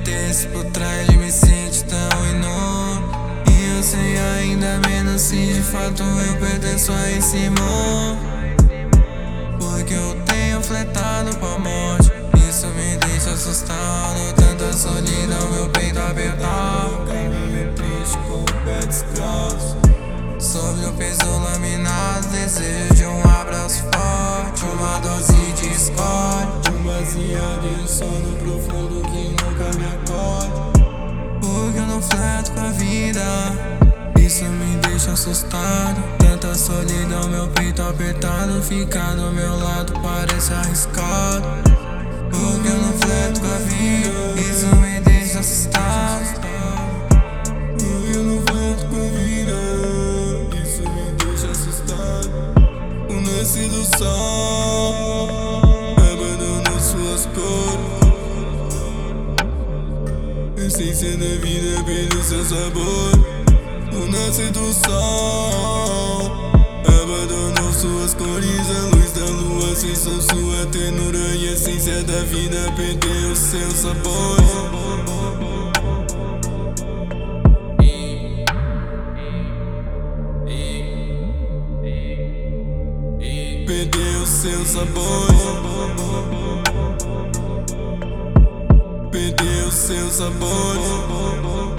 pertence por trás de me sentir tão inútil. E eu sei ainda menos se de fato eu pertenço a esse mundo. Porque eu tenho fletado pra morte, isso me deixa assustado. Tanta solidão, meu peito apertado. Caminho triste com o pé descalço. Sobre o peso laminado, desejo de um abraço forte, uma dose de Scott, um baseado e um sono profundo que nunca me acorde. Porque eu não flerto com a vida, isso me deixa assustado. Tanta solidão, meu peito apertado. Ficar do meu lado parece arriscado. Porque eu não flerto com a vida, isso me deixa assustado. Porque eu não flerto com a vida, isso me deixa assustado. O nascer do sol abandonou suas cores. A essência da vida perdeu seu sabor. O nascer do sol abandonou suas cores. A luz da lua cessou sua ternura. E a essência da vida perdeu seu sabor. Perdeu seu sabor. Perdeu seu sabor.